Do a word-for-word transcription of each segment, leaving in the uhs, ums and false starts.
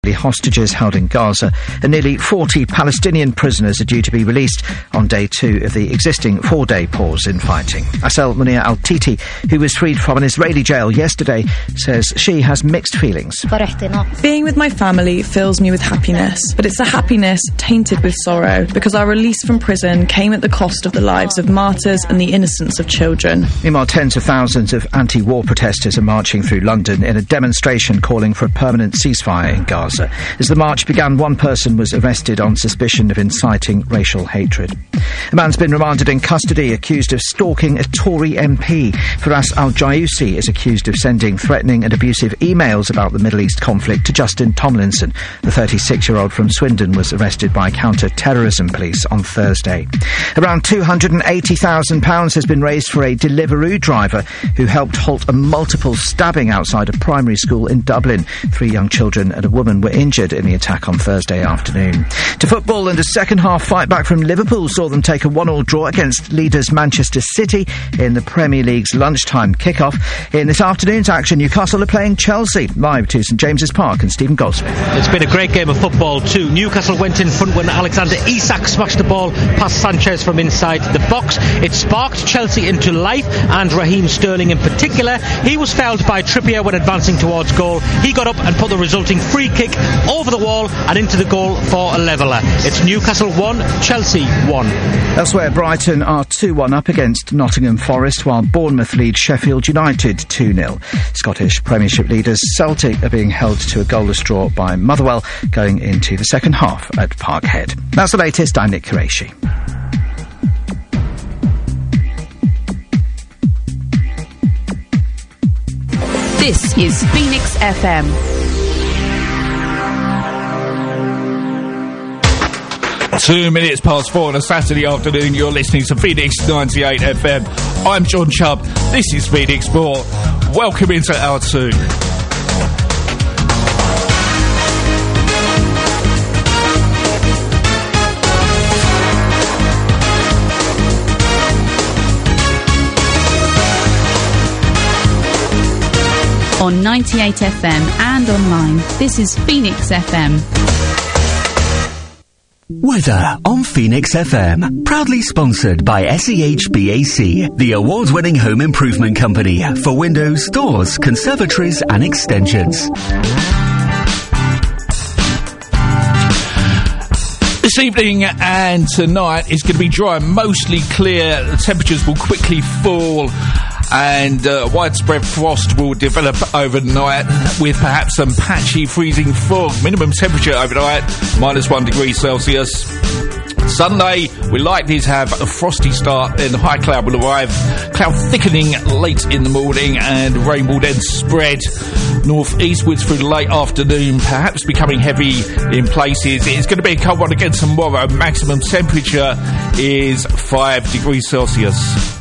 hostages held in Gaza, and nearly forty Palestinian prisoners are due to be released on day two of the existing four-day pause in fighting. Asel Munir Al-Titi, who was freed from an Israeli jail yesterday, says she has mixed feelings. Being with my family fills me with happiness, but it's a happiness tainted with sorrow, because our release from prison came at the cost of the lives of martyrs and the innocence of children. Meanwhile, tens of thousands of anti-war protesters are marching through London in a demonstration calling for a permanent ceasefire in Gaza. As the march began, one person was arrested on suspicion of inciting racial hatred. A man's been remanded in custody accused of stalking a Tory M P. Firas Al-Jayousi is accused of sending threatening and abusive emails about the Middle East conflict to Justin Tomlinson. The thirty-six-year-old from Swindon was arrested by counter-terrorism police on Thursday. Around two hundred eighty thousand pounds has been raised for a Deliveroo driver who helped halt a multiple stabbing outside a primary school in Dublin. Three young children and a woman were injured in the attack on Thursday afternoon. To football, and a second-half fight back from Liverpool saw them take a one-all draw against leaders Manchester City in the Premier League's lunchtime kick-off. In this afternoon's action, Newcastle are playing Chelsea, live to St James's Park, and Stephen Goldsmith. It's been a great game of football too. Newcastle went in front when Alexander Isak smashed the ball past Sanchez from inside the box. It sparked Chelsea into life, and Raheem Sterling in particular. He was fouled by Trippier when advancing towards goal. He got up and put the resulting free kick over the wall and into the goal for a leveller. It's Newcastle one, Chelsea one. Elsewhere, Brighton are two one up against Nottingham Forest, while Bournemouth lead Sheffield United two nil. Scottish Premiership leaders Celtic are being held to a goalless draw by Motherwell going into the second half at Parkhead. That's the latest. I'm Nick Qureshi. This is Phoenix F M. Two minutes past four on a Saturday afternoon, you're listening to Phoenix ninety-eight F M. I'm John Chubb, this is Phoenix Sport. Welcome into hour two. On ninety-eight F M and online, this is Phoenix F M. Weather on Phoenix F M. Proudly sponsored by S E H B A C, the award-winning home improvement company for windows, doors, conservatories and extensions. This evening and tonight is going to be dry and mostly clear. The temperatures will quickly fall, and uh, widespread frost will develop overnight with perhaps some patchy freezing fog. Minimum temperature overnight, minus one degree Celsius. Sunday, we're likely to have a frosty start, then high cloud will arrive, cloud thickening late in the morning, and rain will then spread north-eastwards through the late afternoon, perhaps becoming heavy in places. It's going to be a cold one again tomorrow. Maximum temperature is five degrees Celsius.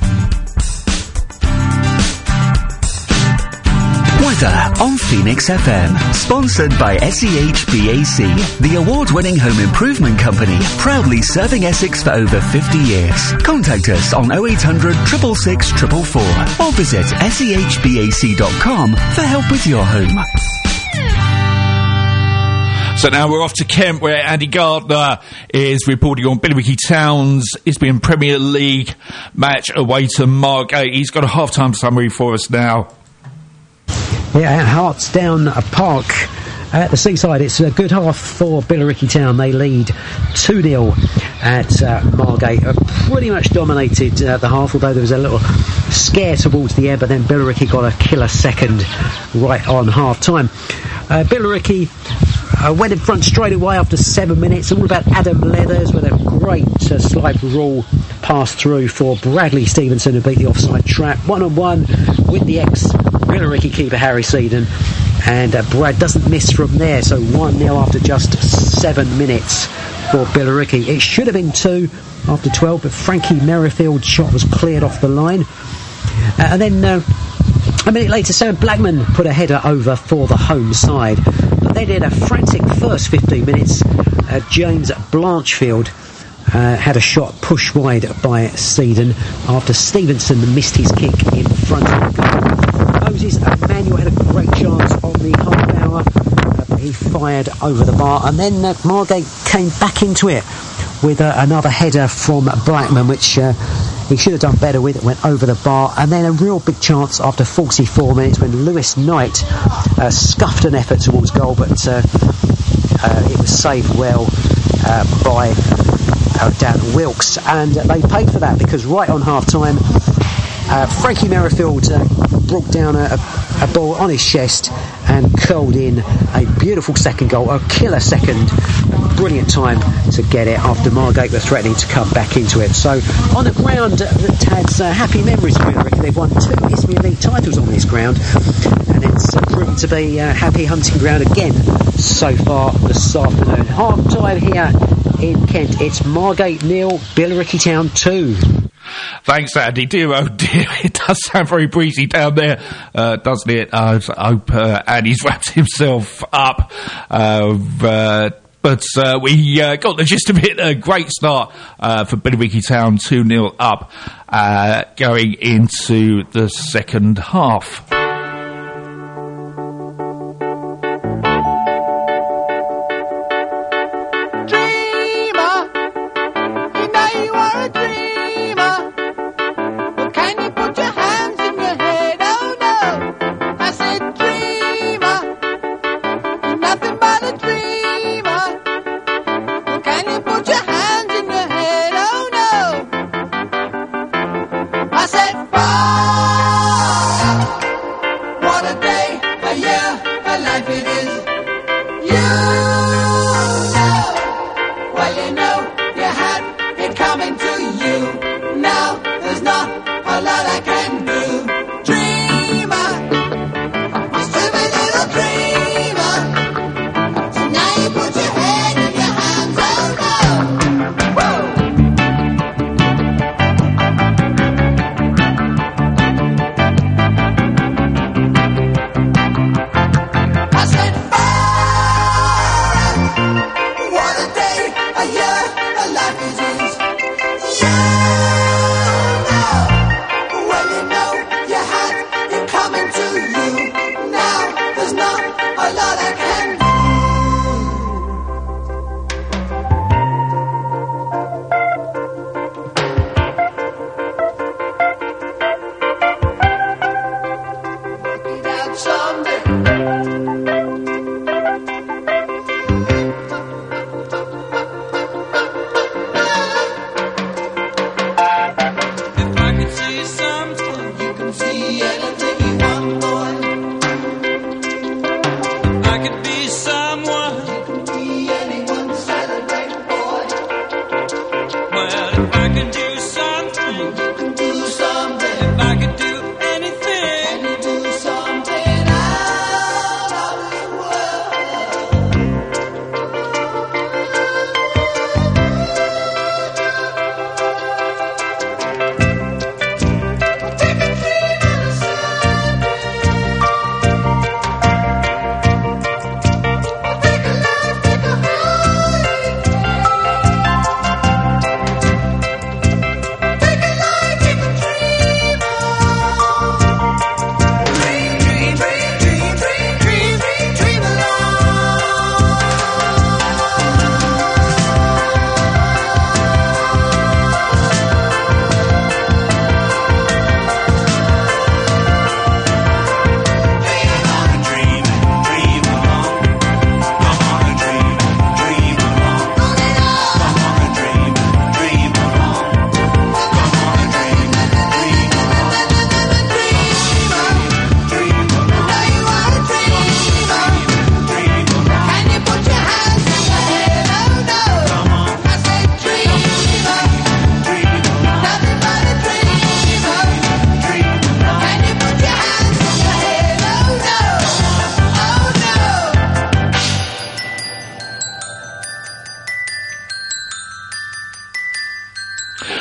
Weather on Phoenix F M, sponsored by S E H B A C, the award-winning home improvement company, proudly serving Essex for over fifty years. Contact us on oh eight hundred, six six six, four four four or visit S E H B A C dot com for help with your home. So now we're off to Kent, where Andy Gardner is reporting on Billericay Town's Isthmian Premier League match away to Margate. He's got a half-time summary for us now. Yeah, Hearts Down Park at the seaside. It's a good half for Billericay Town. They lead two nil at uh, Margate. Uh, pretty much dominated uh, the half, although there was a little scare towards the end, but then Billericay got a killer second right on half-time. Uh, Billericay uh, went in front straight away after seven minutes. All about Adam Leathers with a great uh, slide rule pass through for Bradley Stevenson, who beat the offside trap. One-on-one with the ex-Billericay keeper Harry Seedon. And uh, Brad doesn't miss from there, so one nil after just seven minutes for Billericay. It should have been two after twelve, but Frankie Merrifield's shot was cleared off the line. Uh, and then uh, a minute later, Sam Blackman put a header over for the home side. But they did a frantic first fifteen minutes. Uh, James Blanchfield uh, had a shot pushed wide by Seedon after Stevenson missed his kick in front of the goal. Moses Emmanuel had a great chance on the half hour. Uh, he fired over the bar, and then uh, Margate came back into it with uh, another header from Blackman, which uh, he should have done better with. It went over the bar, and then a real big chance after forty-four minutes when Lewis Knight uh, scuffed an effort towards goal, but uh, uh, it was saved well uh, by uh, Dan Wilkes, and uh, they paid for that, because right on half-time uh, Frankie Merrifield uh, brought down a, a, a ball on his chest and curled in a beautiful second goal, a killer second, a brilliant time to get it after Margate were threatening to come back into it. So on a ground that has uh, happy memories of it, they've won two Isthmian League titles on this ground, and it's uh, proven to be a happy hunting ground again so far this afternoon. Half time here in Kent, it's Margate nil, Billericay Town two. Thanks, Andy. Dear, oh dear, it does sound very breezy down there, uh, doesn't it? Uh, I hope uh, Andy's wrapped himself up. Uh, uh, but uh, we uh, got the gist of it. A great start uh, for Billericay Town, two nil up, uh, going into the second half.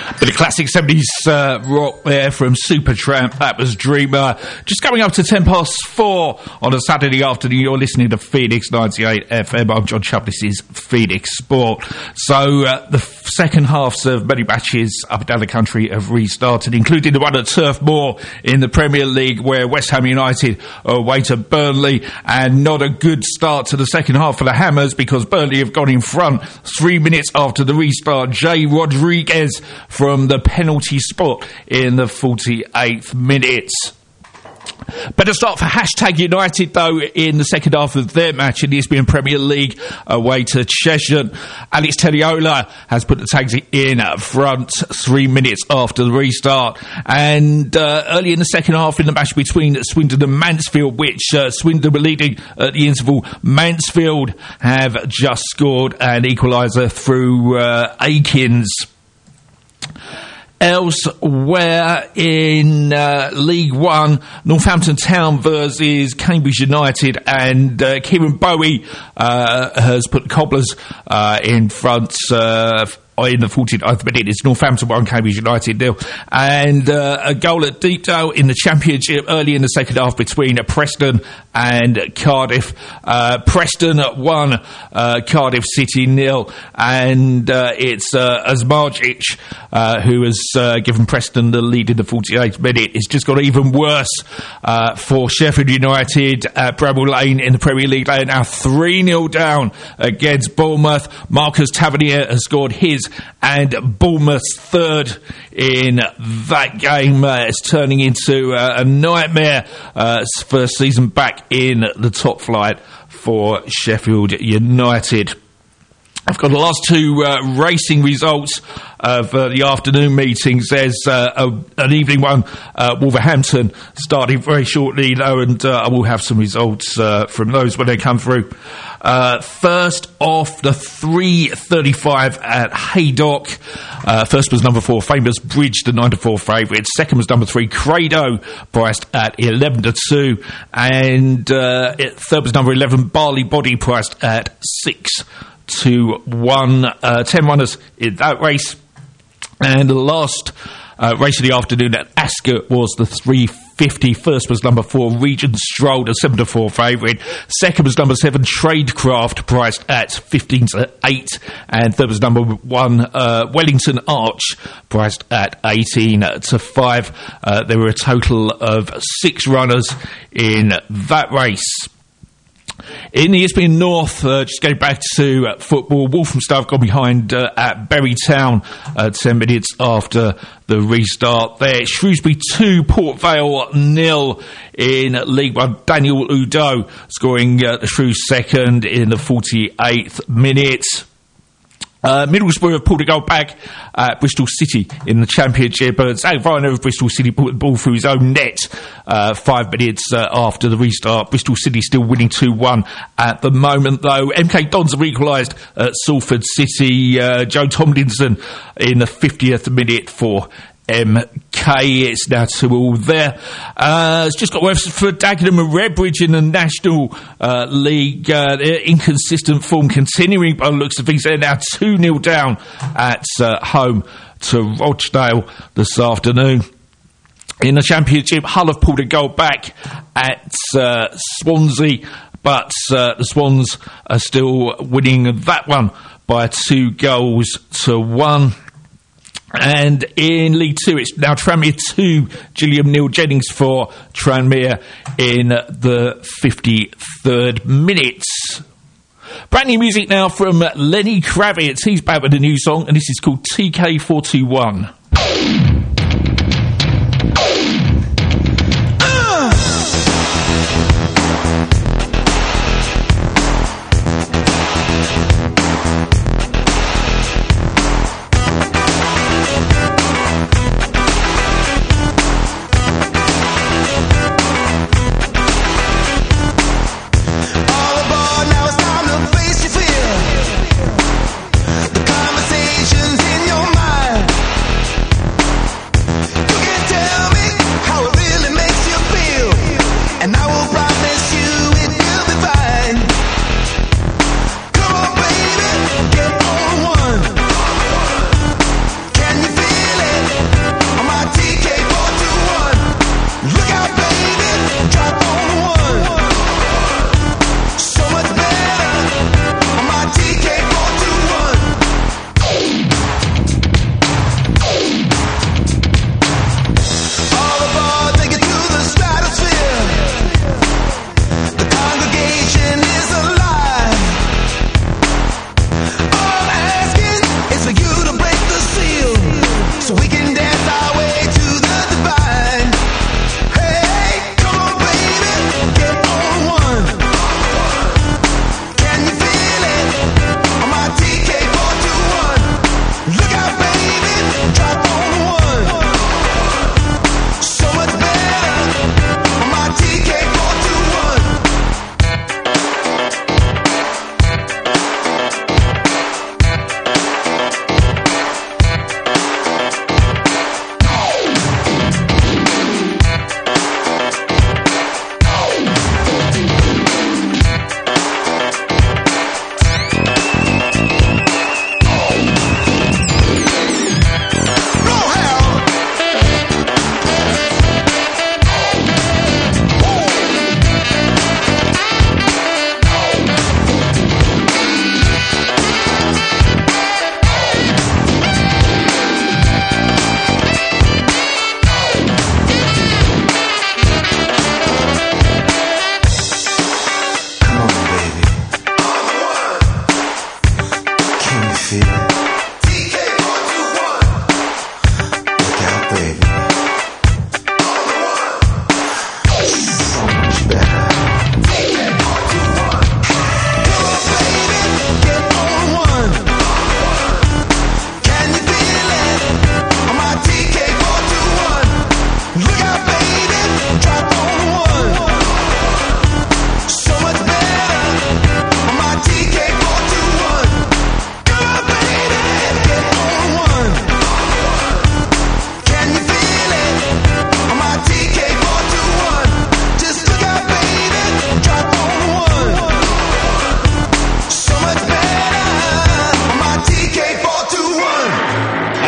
Bit of classic seventies uh, rock there from Supertramp. That was Dreamer. Just coming up to ten past four on a Saturday afternoon. You're listening to Phoenix ninety-eight F M. I'm John Chubb. This is Phoenix Sport. So uh, the f- second halves of many matches up and down the country have restarted, including the one at Turf Moor in the Premier League, where West Ham United are away to Burnley, and not a good start to the second half for the Hammers, because Burnley have gone in front three minutes after the restart. Jay Rodriguez from From the penalty spot in the forty-eighth minute. Better start for Hashtag United, though, in the second half of their match in the Isthmian Premier League away to Cheshunt. Alex Teliola has put the tags in front three minutes after the restart. And uh, early in the second half in the match between Swindon and Mansfield, which uh, Swindon were leading at the interval, Mansfield have just scored an equaliser through uh, Akins. Elsewhere in uh, League One, Northampton Town versus Cambridge United, and uh, Kieran Bowie uh, has put the Cobblers uh, in front uh, in the forty-ninth minute. It's Northampton one, Cambridge United nil. And uh, a goal at Deepdale in the Championship early in the second half between uh, Preston and Cardiff. Uh, Preston one, uh, Cardiff City nil. And uh, it's uh, Asmarjic uh, who has uh, given Preston the lead in the forty-eighth minute. It's just got even worse uh, for Sheffield United at Bramall Lane in the Premier League. They are now three nil down against Bournemouth. Marcus Tavernier has scored his and Bournemouth's third in that game. Uh, it's turning into uh, a nightmare uh, first season back in the top flight for Sheffield United. I've got the last two uh, racing results of uh, the afternoon meetings. There's uh, a, an evening one, uh, Wolverhampton, starting very shortly, though, and uh, I will have some results uh, from those when they come through. Uh, first off, the three thirty-five at Haydock. Uh, first was number four, Famous Bridge, the nine to four favourite. Second was number three, Credo, priced at eleven to two. And uh, it, third was number eleven, Barley Body, priced at six to one. Uh, ten runners in that race. And the last uh, race of the afternoon at Ascot was the three fifty. First was number four, Regent Stroll, a seven to four favourite. Second was number seven, Tradecraft, priced at fifteen to eight. And third was number one, uh, Wellington Arch, priced at eighteen to five. Uh, there were a total of six runners in that race. In the Isthmian North, uh, just going back to uh, football, Walthamstow have gone behind uh, at Bury Town uh, ten minutes after the restart there. Shrewsbury two, Port Vale nil in League One. Daniel Udo scoring uh, the Shrews second in the forty-eighth minute. Uh, Middlesbrough have pulled a goal back at Bristol City in the Championship, but Zach Viner of Bristol City put the ball through his own net uh, five minutes uh, after the restart. Bristol City still winning two one at the moment, though. M K Dons have equalised at Salford City. Uh, Joe Tomlinson in the fiftieth minute for M K. It's now two all there. Uh, it's just got worse for Dagenham and Redbridge in the National uh, League. Uh, their inconsistent form continuing by the looks of things. They're now two nil down at uh, home to Rochdale this afternoon. In the Championship, Hull have pulled a goal back at uh, Swansea, but uh, the Swans are still winning that one by two goals to one. And in League Two, it's now Tranmere two, Gilliam Neil Jennings for Tranmere in the fifty-third minute. Brand new music now from Lenny Kravitz. He's back with a new song, and this is called T K four two one. Conversations in your mind.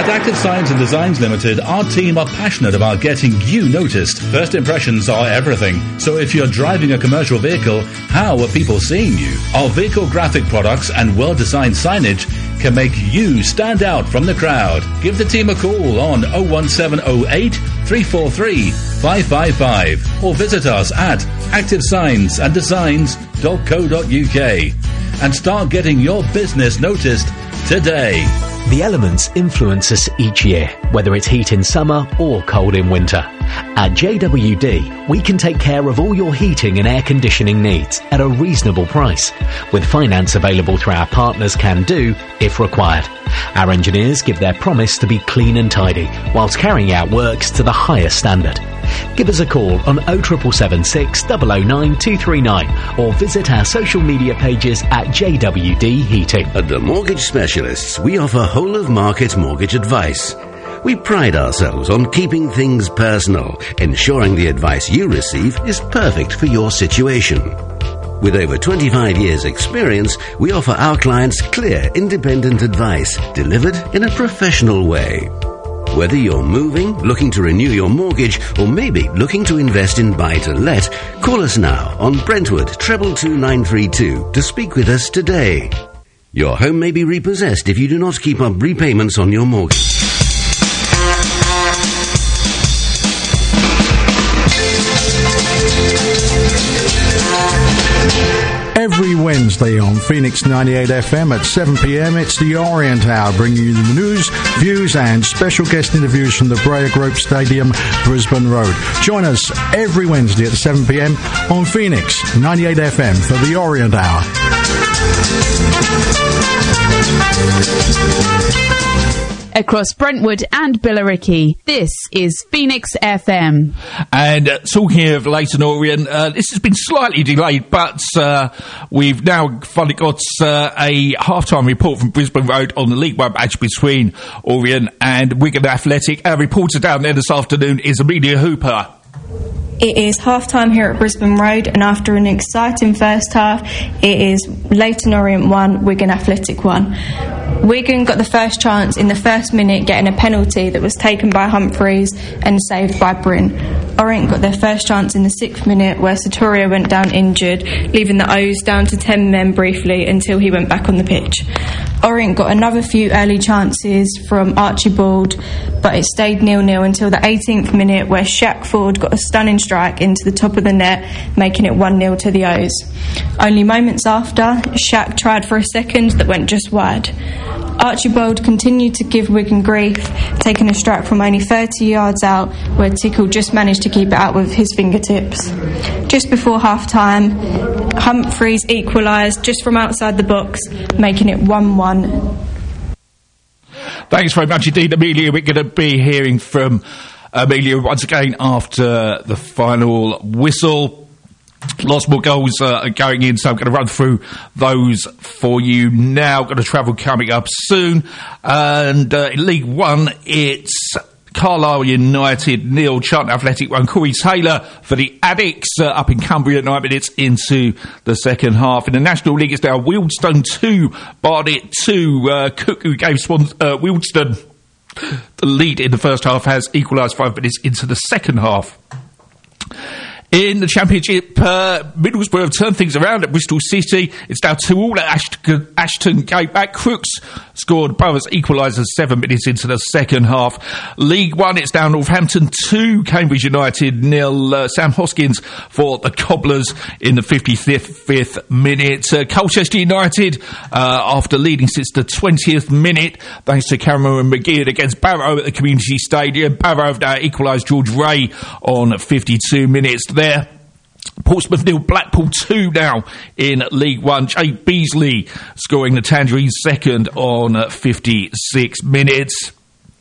At Active Science and Designs Limited, our team are passionate about getting you noticed. First impressions are everything. So if you're driving a commercial vehicle, how are people seeing you? Our vehicle graphic products and well-designed signage can make you stand out from the crowd. Give the team a call on oh one seven oh eight, three four three, five five five or visit us at active signs and designs dot co dot uk and start getting your business noticed today. The elements influence us each year, whether it's heat in summer or cold in winter. At J W D, we can take care of all your heating and air conditioning needs at a reasonable price, with finance available through our partners Can Do if required. Our engineers give their promise to be clean and tidy, whilst carrying out works to the highest standard. Give us a call on oh seven seven six, oh oh nine, two three nine or visit our social media pages at J W D Heating. At the Mortgage Specialists, we offer whole-of-market mortgage advice. We pride ourselves on keeping things personal, ensuring the advice you receive is perfect for your situation. With over twenty-five years' experience, we offer our clients clear, independent advice delivered in a professional way. Whether you're moving, looking to renew your mortgage, or maybe looking to invest in buy-to-let, call us now on Brentwood treble two nine three two to speak with us today. Your home may be repossessed if you do not keep up repayments on your mortgage. Every Wednesday on Phoenix ninety-eight F M at seven p.m, it's the Orient Hour, bringing you the news, views and special guest interviews from the Breyer Group Stadium, Brisbane Road. Join us every Wednesday at seven p.m on Phoenix ninety-eight F M for the Orient Hour. Across Brentwood and Billericay, this is Phoenix F M. And uh, talking of Leyton Orient, uh, this has been slightly delayed, but uh, we've now finally got uh, a half-time report from Brisbane Road on the League One match between Orient and Wigan Athletic. Our reporter down there this afternoon is Amelia Hooper. It is half-time here at Brisbane Road, and after an exciting first half, it is Leyton Orient one, Wigan Athletic one. Wigan got the first chance in the first minute, getting a penalty that was taken by Humphreys and saved by Bryn. Orient got their first chance in the sixth minute, where Satorio went down injured, leaving the O's down to ten men briefly until he went back on the pitch. Orient got another few early chances from Archibald, but it stayed nil-nil until the eighteenth minute, where Shaq Ford got a stunning strike into the top of the net, making it one nil to the O's. Only moments after, Shaq tried for a second that went just wide. Archibald continued to give Wigan grief, taking a strike from only thirty yards out, where Tickle just managed to keep it out with his fingertips. Just before half-time, Humphreys equalised just from outside the box, making it one one. Thanks very much indeed, Amelia. We're going to be hearing from Amelia once again after the final whistle. Lots more goals uh, going in, so I'm going to run through those for you now. Got a travel coming up soon. And uh, in League One, it's Carlisle United nil, Charlton Athletic one. Corey Taylor for the Addicts uh, up in Cumbria, nine minutes into the second half. In the National League, it's now Wealdstone two, Barnet two. Uh, Cook, who gave Swan, uh, Wealdstone the lead in the first half, has equalised five minutes into the second half. In the Championship, uh, Middlesbrough have turned things around at Bristol City. It's now two all at Ashton, Ashton Gate. Back Crooks scored Borough's equaliser seven minutes into the second half. League One, it's now Northampton two, Cambridge United nil. Uh, Sam Hoskins for the Cobblers in the fifty-fifth minute. Uh, Colchester United, uh, after leading since the twentieth minute, thanks to Cameron McGeard against Barrow at the Community Stadium. Barrow have now equalised George Ray on fifty-two minutes. There, Portsmouth nil, Blackpool two now in League One. Jay Beasley scoring the Tangerine second on uh, fifty-six minutes.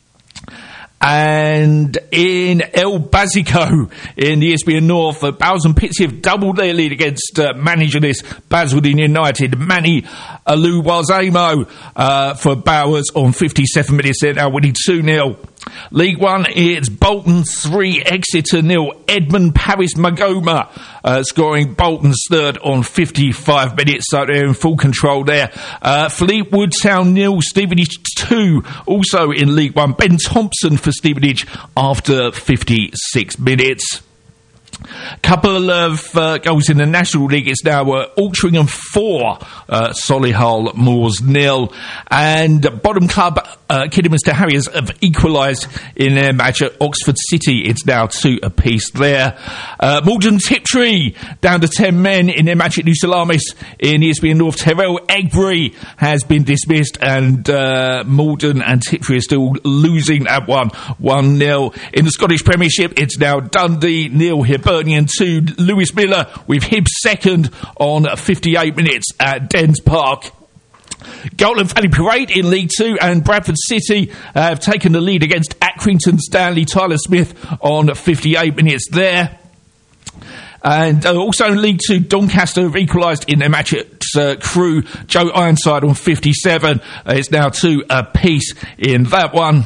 And in El Basico in the S B N North, uh, Bowes and Pitsea have doubled their lead against uh, managerless Basildon United. Manny Aluwazemo uh, for Bowers on fifty-seven minutes. They're now winning two nil League One, it's Bolton three, Exeter nil. Edmund Paris Magoma uh, scoring Bolton's third on fifty-five minutes, so they're in full control there. Uh, Fleetwood Town nil, Stevenage two, also in League One. Ben Thompson for Stevenage after fifty-six minutes. Couple of uh, goals in the National League. It's now uh, Altrincham four, uh, Solihull Moors nil, and bottom club uh, Kidderminster Harriers have equalised in their match at Oxford City. It's now two apiece there. Uh, Malden Tiptree down to ten men in their match at New Salamis in E S P N North. Terrell Egbury has been dismissed, and uh, Malden and Tiptree are still losing that one, one nil. In the Scottish Premiership, it's now Dundee nil, Hibernian two, Lewis Miller with Hibs second on fifty-eight minutes at Dens Park. Golden Valley Parade in League Two, and Bradford City uh, have taken the lead against Accrington Stanley. Tyler Smith on fifty-eight minutes there. And uh, also in League Two, Doncaster have equalised in their match at uh, Crewe. Joe Ironside on fifty-seven. Uh, it's now two apiece in that one.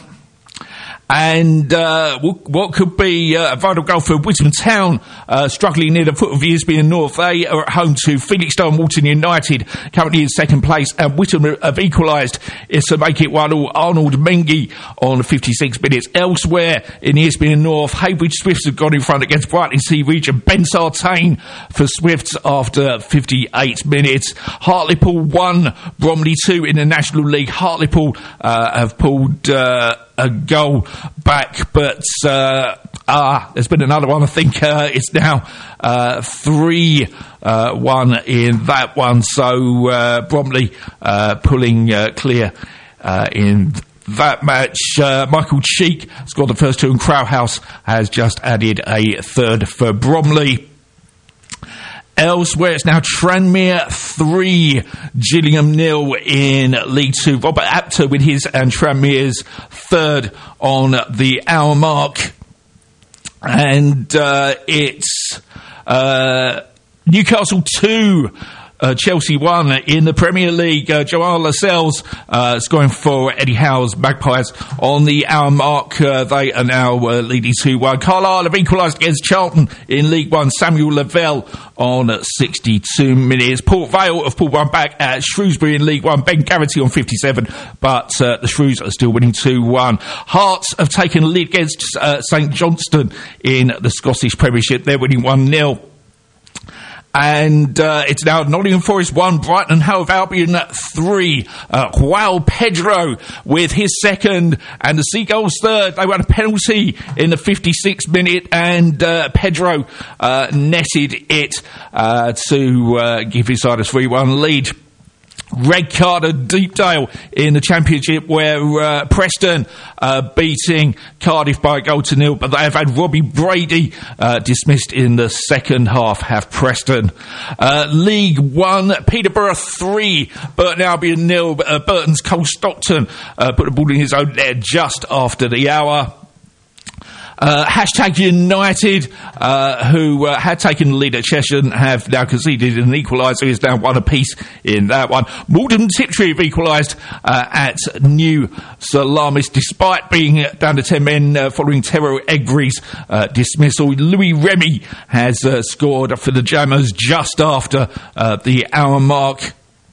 And uh, what could be uh, a vital goal for Whittam Town, uh, struggling near the foot of E S P N North. They are at home to Felixstowe Walton United, currently in second place, and Whittam have equalised to make it one all. Arnold Mengi on fifty-six minutes. Elsewhere in E S P N North, Heybridge Swifts have gone in front against Brightling Sea Region. Ben Sartain for Swifts after fifty-eight minutes. Hartlepool one, Bromley two in the National League. Hartlepool uh, have pulled Uh, a goal back, but uh, ah, there's been another one. I think uh, it's now uh, three uh, one in that one. So uh, Bromley uh, pulling uh, clear uh, in that match. Uh, Michael Cheek scored the first two, and Crowhouse has just added a third for Bromley. Elsewhere, it's now Tranmere three, Gillingham nil in League Two. Robert Apter with his and Tranmere's third on the hour mark. And uh, it's uh, Newcastle two, Uh, Chelsea one in the Premier League. Uh, Joao Lascelles uh, scoring for Eddie Howe's Magpies on the hour mark. Uh, they are now uh, leading two one. Carlisle have equalised against Charlton in League One. Samuel Lavelle on sixty-two minutes. Port Vale have pulled one back at Shrewsbury in League One. Ben Garrity on fifty-seven, but uh, the Shrews are still winning two one. Hearts have taken the lead against uh, St Johnstone in the Scottish Premiership. They're winning one nil. And uh, it's now Nottingham Forest one, Brighton and Hove Albion three. Uh, João Pedro with his second, and the Seagulls third. They won a penalty in the fifty-sixth minute, and uh, Pedro uh, netted it uh, to uh, give his side a three one lead. Red card at Deepdale in the Championship, where uh, Preston uh, beating Cardiff by a goal to nil, but they have had Robbie Brady uh, dismissed in the second half, have Preston. Uh, League One, Peterborough three, Burton Albion nil. Uh, Burton's Cole Stockton uh, put the ball in his own there just after the hour. Uh, hashtag United, uh, who uh, had taken the lead at Cheshire, have now conceded an equaliser. Is now one apiece in that one. Malden Tiptree have equalised uh, at New Salamis, despite being down to ten men uh, following Terrell Egbury's uh, dismissal. Louis Remy has uh, scored for the Jammers just after uh, the hour mark.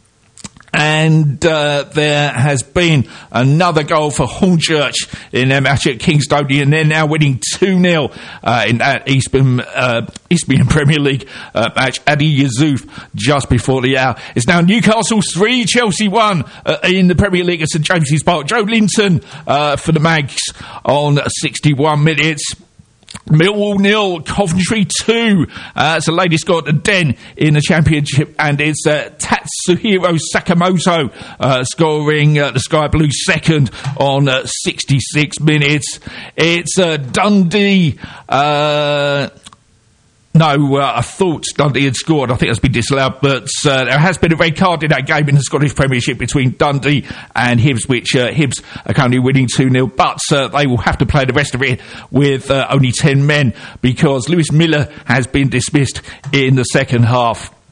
And uh, there has been another goal for Hornchurch in their match at Kingstonian, and they're now winning two nil uh, in that Eastbourne, uh, Eastbourne Premier League uh, match. Adi Yusuf just before the hour. It's now Newcastle three, Chelsea one uh, in the Premier League at St James's Park. Joe Linton uh, for the Mags on sixty-one minutes. Millwall nil, Coventry two. Uh, it's the latest score at the Den in the Championship, and it's uh, Tatsuhiro Sakamoto uh, scoring uh, the Sky Blue second on uh, sixty-six minutes. It's uh, Dundee. Uh, No, uh, I thought Dundee had scored. I think that's been disallowed, but uh, there has been a red card in that game in the Scottish Premiership between Dundee and Hibs, which uh, Hibs are currently winning two nil, but uh, they will have to play the rest of it with uh, only ten men, because Lewis Miller has been dismissed in the second half.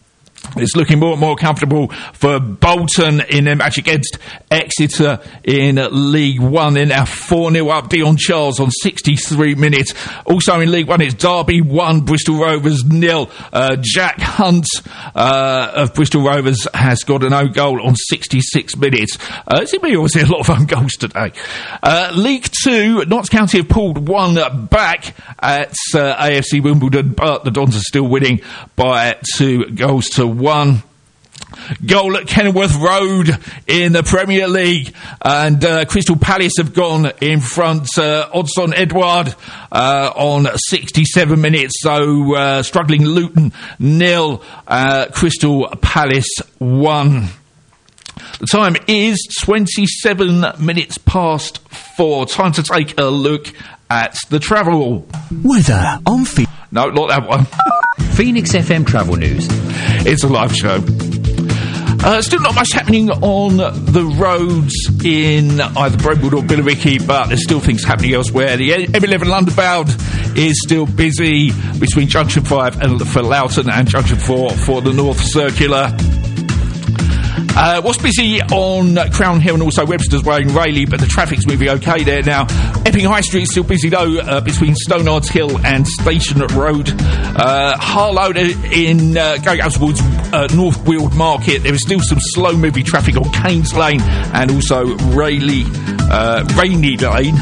It's looking more and more comfortable for Bolton in their match against Exeter in League One. They're now four nil up. Dion Charles on sixty-three minutes. Also in League One, it's Derby one, Bristol Rovers nil. Uh, Jack Hunt uh, of Bristol Rovers has got an own goal on sixty-six minutes. Uh, it's been obviously a lot of own goals today. Uh, League Two, Notts County have pulled one back at uh, A F C Wimbledon, but the Dons are still winning by two goals to one. Goal at Kenilworth Road in the Premier League, and uh, Crystal Palace have gone in front. uh, Odson Edouard uh, on sixty-seven minutes, so uh, struggling Luton nil, uh, Crystal Palace one. The time is twenty-seven minutes past four. Time to take a look at the travel weather on Fe- no, not that one. Phoenix F M Travel News. It's a live show. Uh, still not much happening on the roads in either Brentwood or Billericay, but there's still things happening elsewhere. The M eleven London bound is still busy between Junction five and for Loughton and Junction four for the North Circular. Uh, what's busy on Crown Hill and also Webster's Way in Rayleigh, but the traffic's moving okay there now. Epping High Street is still busy though, uh, between Stonards Hill and Station Road. Uh, Harlow in uh, going out towards uh, North Weald Market, there is still some slow moving traffic on Keynes Lane and also Rayleigh, uh, Rainy Lane.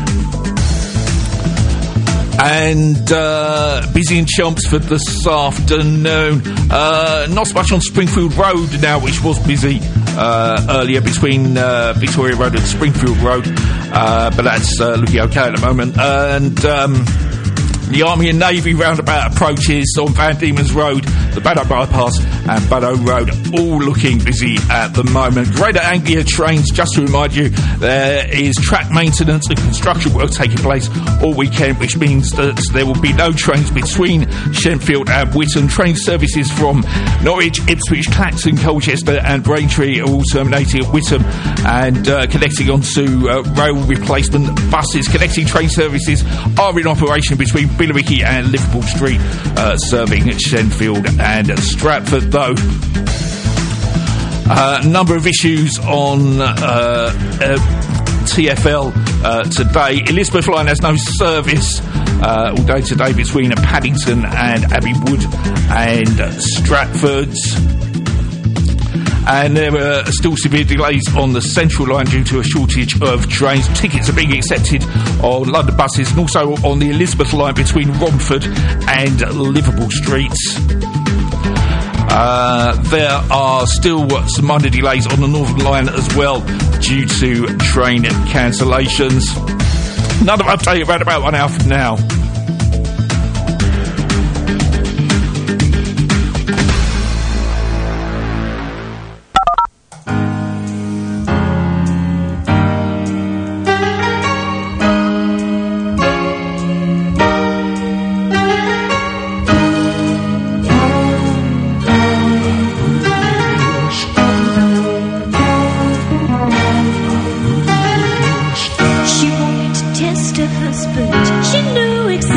And uh, busy in Chelmsford this afternoon. Uh, not so much on Springfield Road now, which was busy uh, earlier between uh, Victoria Road and Springfield Road, uh, but that's uh, looking okay at the moment. And um, the Army and Navy roundabout approaches on Van Diemen's Road, the Baddow Bypass and Baddow Road, all looking busy at the moment. Greater Anglia trains, just to remind you, there is track maintenance and construction work taking place all weekend, which means that there will be no trains between Shenfield and Whitton. Train services from Norwich, Ipswich, Clacton, Colchester and Braintree are all terminating at Whitton and uh, connecting onto uh, rail replacement buses. Connecting train services are in operation between Billericay and Liverpool Street, uh, serving Shenfield and Stratford, though. A uh, number of issues on uh, uh, T F L uh, today. Elizabeth Line has no service uh, all day today between Paddington and Abbey Wood and Stratford. And there are still severe delays on the Central Line due to a shortage of trains. Tickets are being accepted on London buses and also on the Elizabeth Line between Romford and Liverpool Streets. Uh, there are still some minor delays on the Northern Line as well due to train cancellations. Another update around about one hour from now. She wanted to test her husband. She knew exactly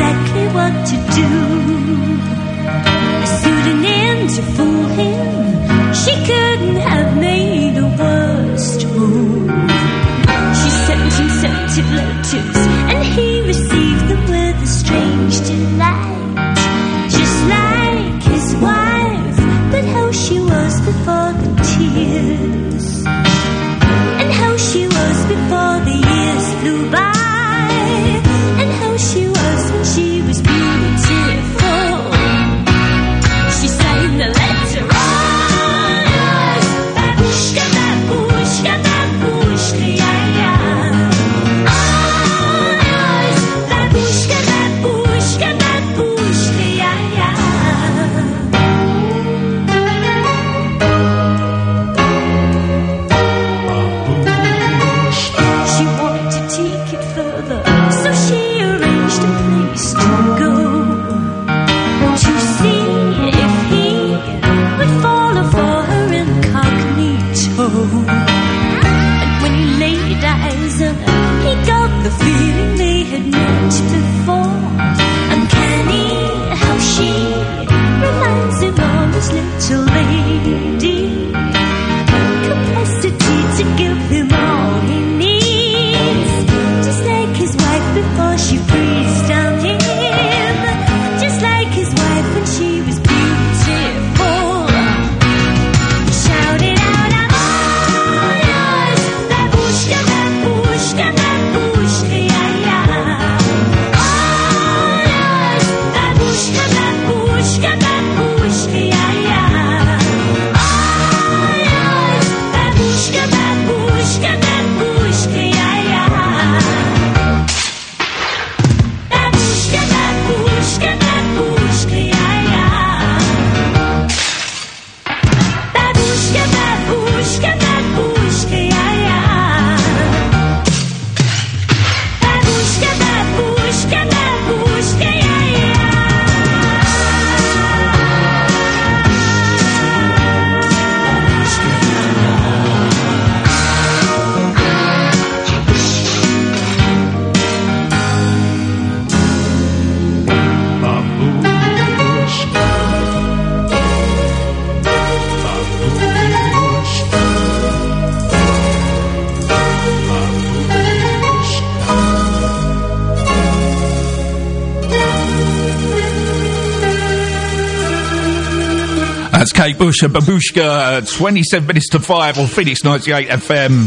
That's Kate Bush and Babushka, twenty-seven minutes to five on Phoenix ninety-eight F M.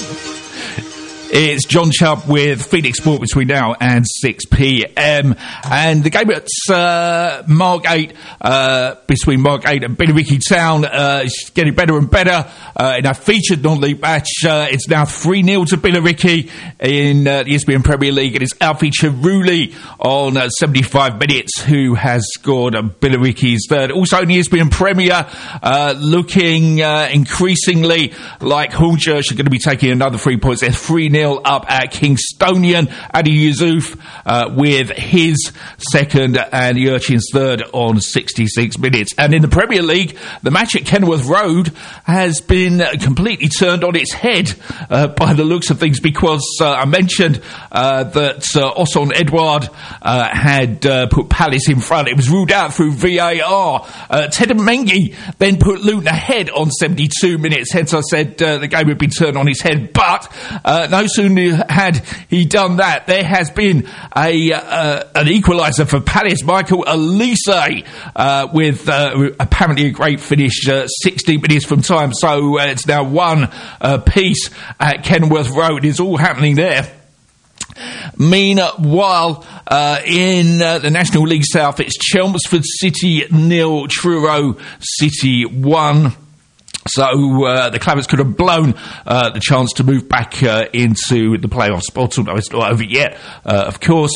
It's John Chubb with Phoenix Sport between now and six p.m. And the game at uh, Margate, uh, between Margate and Billericay Town, uh, is getting better and better. Uh, in our featured non-league match, uh, it's now three nil to Billericay in uh, the E S P N Premier League. It is Alfie Chiruli on uh, seventy-five minutes who has scored uh, Billericay's third. Also in the E S P N Premier, uh, looking uh, increasingly like Hornchurch are going to be taking another three points. They're three nil up at Kingstonian. Adi Yusuf uh, with his second and the Urchins third on sixty-six minutes. And in the Premier League, the match at Kenilworth Road has been completely turned on its head uh, by the looks of things, because uh, I mentioned uh, that uh, Osson Edouard uh, had uh, put Palace in front. It was ruled out through V A R. Uh, Ted Mengi then put Luton ahead on seventy-two minutes. Hence I said uh, the game had been turned on its head. But uh, no sooner had he done that, there has been a uh, an equaliser for Palace. Michael Elise uh, with uh, apparently a great finish, uh, sixty minutes from time. So uh, it's now one uh, piece at Kenilworth Road. It's all happening there. Meanwhile, uh, in uh, the National League South, it's Chelmsford City nil, Truro City one. So uh, the Claverts could have blown uh, the chance to move back uh, into the playoff spot, although it's not over yet, uh, of course.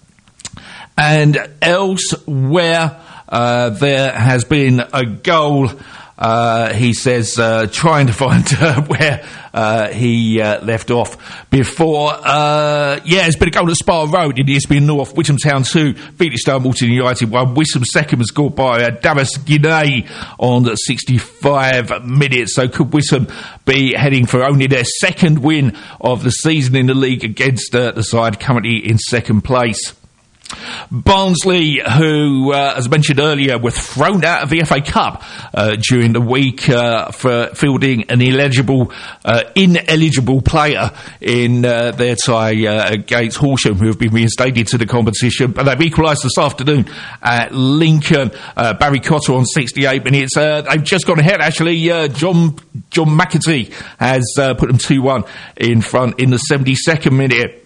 And elsewhere, uh, there has been a goal. Uh, he says, uh, trying to find uh, where uh, he uh, left off before. Uh, yeah, there's been a goal at Spa Road in the E S P N North. Wickham Town two, Felixstowe Morton United one. Wickham second was scored by uh, Davis Guinea on sixty-five minutes. So could Wickham be heading for only their second win of the season in the league against uh, the side currently in second place? Barnsley, who, uh, as mentioned earlier, were thrown out of the F A Cup uh, during the week uh, for fielding an illegible, uh, ineligible player in uh, their tie uh, against Horsham, who have been reinstated to the competition. But they've equalised this afternoon at Lincoln. Uh, Barry Cotter on sixty-eight minutes. Uh, they've just gone ahead, actually. Uh, John John McAtee has uh, put them two one in front in the seventy-second minute.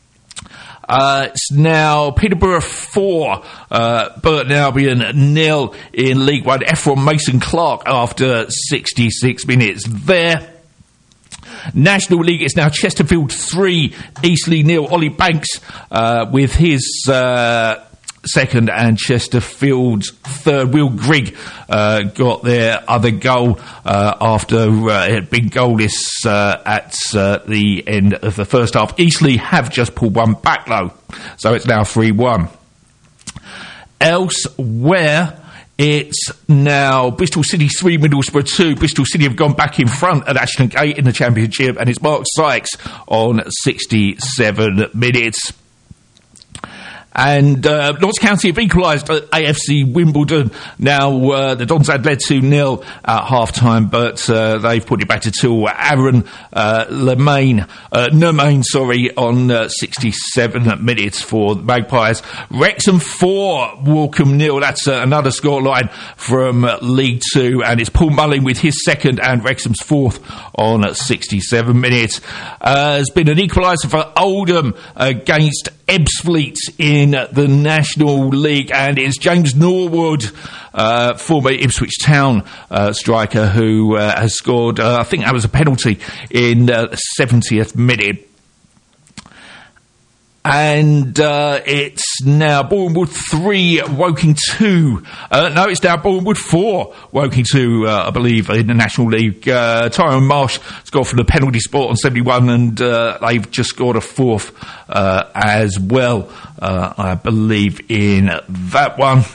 Uh, it's now Peterborough four, uh, Burton Albion nil in League One. Ephron Mason Clark after sixty-six minutes there. National League, it's now Chesterfield three, Eastleigh nil. Ollie Banks uh, with his uh, second and Chesterfield's third. Will Grigg uh, got their other goal uh, after uh, it had been goalless uh, at uh, the end of the first half. Eastleigh have just pulled one back though, so it's now three one. Elsewhere, it's now Bristol City three, Middlesbrough two. Bristol City have gone back in front at Ashton Gate in the Championship, and it's Mark Sykes on sixty-seven minutes. And uh, Notts County have equalised at A F C Wimbledon. Now, uh, the Dons had led two nil at half-time, but uh, they've put it back to two. Aaron uh, Lemaine, uh, Nemaine, sorry, on uh, sixty-seven minutes for the Magpies. Wrexham four, Waltham nil. That's uh, another scoreline from uh, League Two, and it's Paul Mullin with his second and Wrexham's fourth on uh, sixty-seven minutes. Uh, there's been an equaliser for Oldham against Ebbsfleet in the National League, and it's James Norwood, uh, former Ipswich Town uh, striker, who uh, has scored, uh, I think that was a penalty in uh, the seventieth minute. And uh, it's now Bournemouth three, Woking two. Uh, no, it's now Bournemouth four, Woking two, uh, I believe, in the National League. Uh, Tyrone Marsh scored from the penalty spot on seventy-one, and uh, they've just scored a fourth uh, as well, uh, I believe, in that one.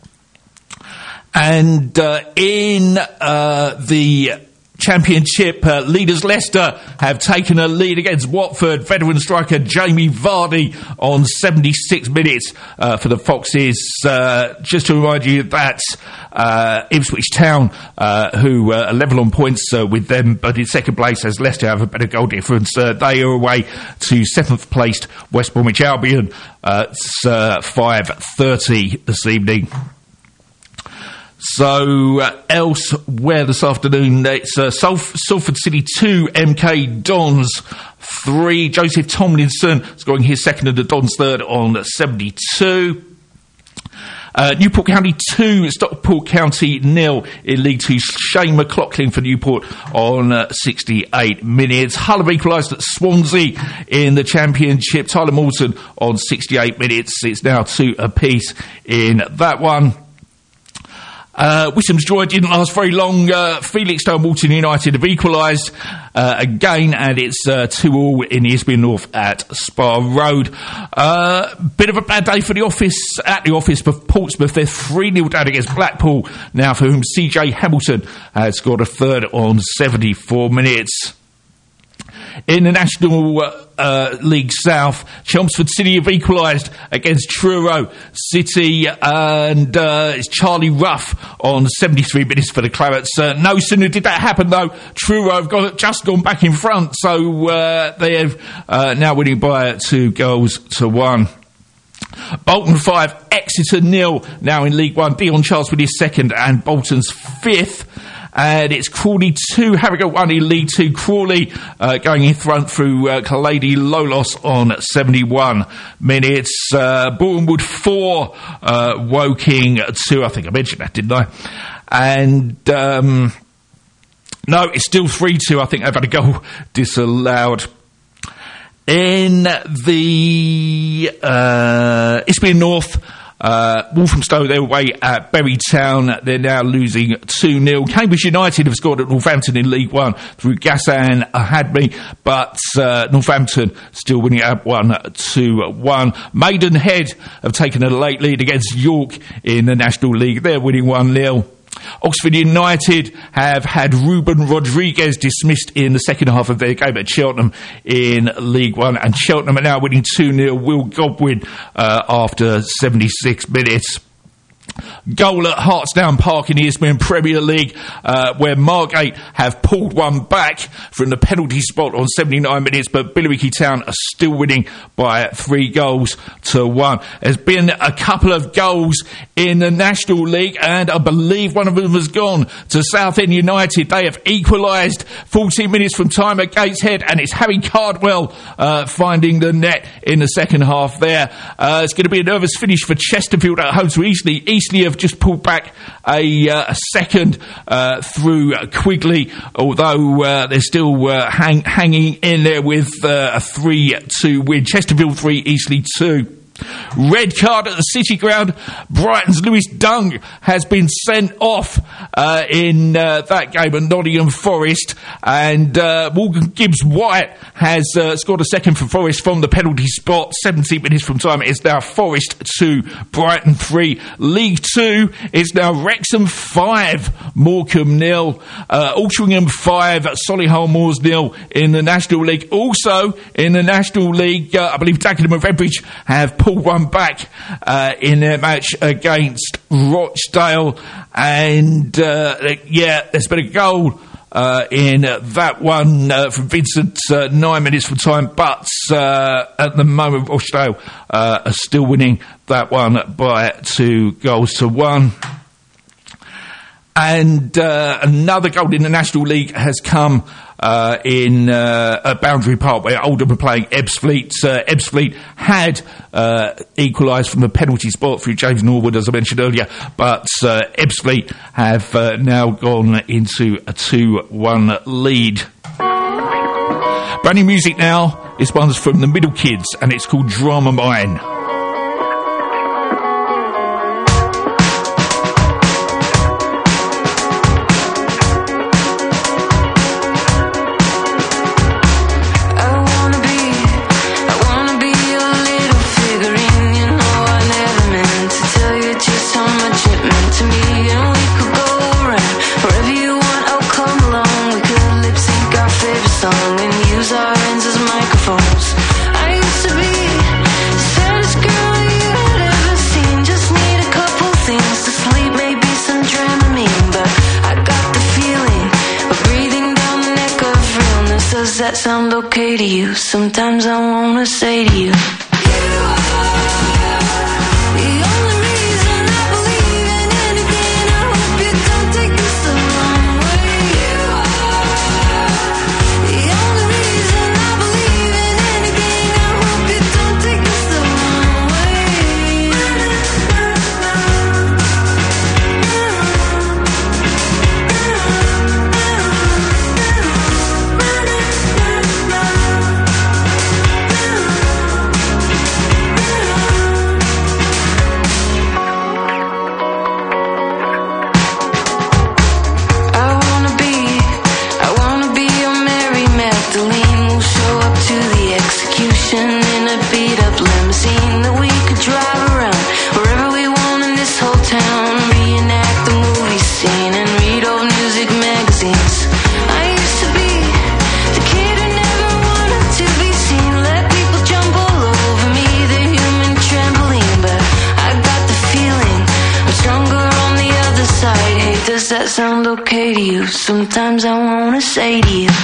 And uh, in uh, the Championship, uh, leaders Leicester have taken a lead against Watford. Veteran striker Jamie Vardy on seventy-six minutes uh, for the Foxes. Uh, just to remind you that uh, Ipswich Town, uh, who uh, are level on points uh, with them, but in second place as Leicester have a better goal difference. Uh, they are away to seventh placed West Bromwich Albion. Uh, it's uh, five thirty this evening. So, uh, elsewhere this afternoon, it's uh, Salf- Salford City two, M K Dons three. Joseph Tomlinson scoring his second and the Dons third on seventy-two. Uh, Newport County two, Stockport County nil in League two. Shane McLaughlin for Newport on uh, sixty-eight minutes. Hull have equalised at Swansea in the Championship. Tyler Morton on sixty-eight minutes. It's now two apiece in that one. Uh, Wisham's joy didn't last very long. Uh, Felixstowe and Walton United have equalised uh, again, and it's uh, two all in Eastbourne North at Spa Road. Uh, bit of a bad day for the office at the office for Portsmouth. They're three nil down against Blackpool now, for whom C J Hamilton has scored a third on seventy-four minutes. In the National uh, uh, League South, Chelmsford City have equalised against Truro City, and uh, it's Charlie Ruff on seventy-three minutes for the Clarets. Uh, no sooner did that happen, though, Truro have got, just gone back in front, so uh, they have uh, now winning by two goals to one. Bolton five, Exeter nil, now in League One. Dion Charles with his second and Bolton's fifth. And it's Crawley two, Harrogate one in League two. Crawley uh, going in front through uh, Kalady Lolos on seventy-one minutes. Uh, Bournemouth four, uh, Woking two. I think I mentioned that, didn't I? And um, no, it's still three two. I think they've had a goal disallowed. In the uh, Eastbourne North, Uh, Walthamstow, they're away at Bury Town. They're now losing two nil. Cambridge United have scored at Northampton in League One through Ghassan Ahadmi, but uh, Northampton still winning at one two one. Maidenhead have taken a late lead against York in the National League. They're winning one nil. Oxford United have had Ruben Rodriguez dismissed in the second half of their game at Cheltenham in League One, and Cheltenham are now winning two nil. Will Godwin uh, after seventy-six minutes. Goal at Hartsdown Park in the Eastbourne Premier League, uh, where Margate have pulled one back from the penalty spot on seventy-nine minutes, but Billericay Town are still winning by three goals to one. There's been a couple of goals in the National League, and I believe one of them has gone to Southend United. They have equalised fourteen minutes from time at Gateshead, and it's Harry Cardwell uh, finding the net in the second half there. Uh, it's going to be a nervous finish for Chesterfield at home to Eastleigh. Eastleigh have just pulled back a, uh, a second uh, through Quigley, although uh, they're still uh, hang, hanging in there with uh, a three two win. Chesterfield three, Eastleigh two. Red card at the City Ground. Brighton's Lewis Dung has been sent off uh, in uh, that game at Nottingham Forest, and uh, Morgan Gibbs-White has uh, scored a second for Forest from the penalty spot. seventeen minutes from time. It is now Forest two, Brighton three. League two is now Wrexham five, Morecambe nil. Uh, Altrincham five, Solihull Moors nil in the National League. Also in the National League, uh, I believe Dagenham and Redbridge have pulled one back uh, in their match against Rochdale, and uh, yeah, there's been a goal uh, in that one uh, from Vincent, uh, nine minutes from time, but uh, at the moment Rochdale uh, are still winning that one by two goals to one. And uh, another goal in the National League has come uh, in uh, at Boundary Park, where Oldham are playing Ebbsfleet. Uh, Ebbsfleet had uh, equalised from the penalty spot through James Norwood, as I mentioned earlier, but uh, Ebbsfleet have uh, now gone into a two one lead. Brand new music now. This one's from the Middle Kids, and it's called Drama Mine. Does that sound okay to you? Sometimes I wanna say to you, you are the only reason I believe in anything. I hope you execution in a beat-up limousine that we could drive around wherever we want in this whole town. Reenact the movie scene and read old music magazines. I used to be the kid who never wanted to be seen. Let people jump all over me, the human trampoline. But I got the feeling I'm stronger on the other side. Hey, does that sound okay to you? Sometimes I wanna say to you,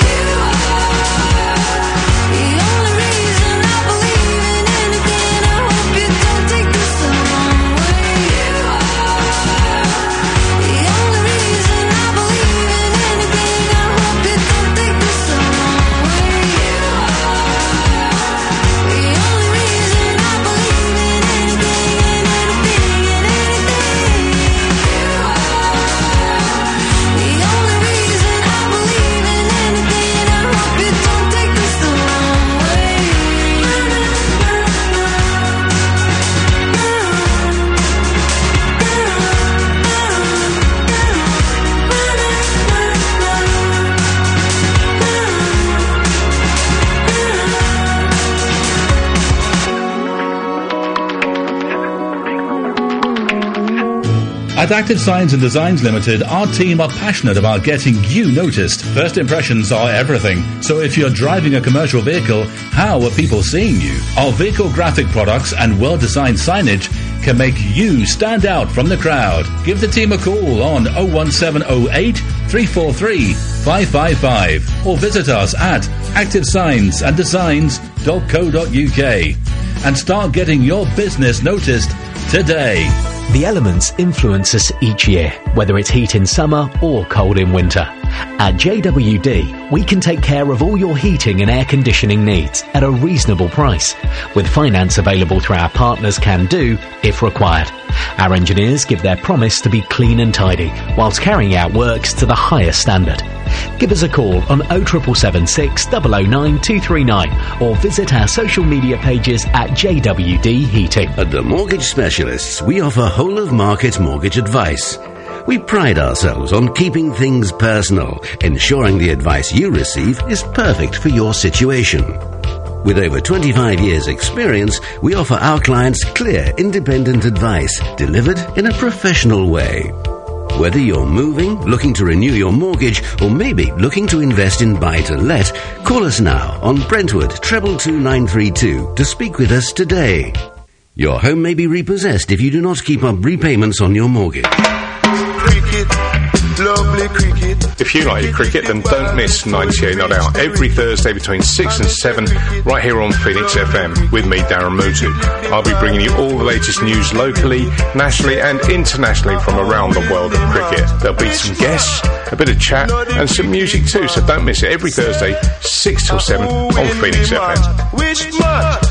At Active Signs and Designs Limited, our team are passionate about getting you noticed. First impressions are everything, so if you're driving a commercial vehicle, how are people seeing you? Our vehicle graphic products and well-designed signage can make you stand out from the crowd. Give the team a call on oh one seven oh eight, three four three, five five five or visit us at active signs and designs dot co dot uk and start getting your business noticed today. The elements influence us each year, whether it's heat in summer or cold in winter. At J W D, we can take care of all your heating and air conditioning needs at a reasonable price, with finance available through our partners Can Do if required. Our engineers give their promise to be clean and tidy, whilst carrying out works to the highest standard. Give us a call on oh seven seven six, oh oh nine, two three nine or visit our social media pages at J W D Heating. At the Mortgage Specialists, we offer whole-of-market mortgage advice. We pride ourselves on keeping things personal, ensuring the advice you receive is perfect for your situation. With over twenty-five years' experience, we offer our clients clear, independent advice delivered in a professional way. Whether you're moving, looking to renew your mortgage, or maybe looking to invest in buy-to-let, call us now on Brentwood treble two nine three two to speak with us today. Your home may be repossessed if you do not keep up repayments on your mortgage. Cricket, lovely cricket. If you like your cricket, then don't miss ninety-eight Not Out every Thursday between six and seven, right here on Phoenix F M with me, Darren Mutu. I'll be bringing you all the latest news locally, nationally and internationally from around the world of cricket. There'll be some guests, a bit of chat and some music too, so don't miss it every Thursday, six till seven on Phoenix F M. Which month?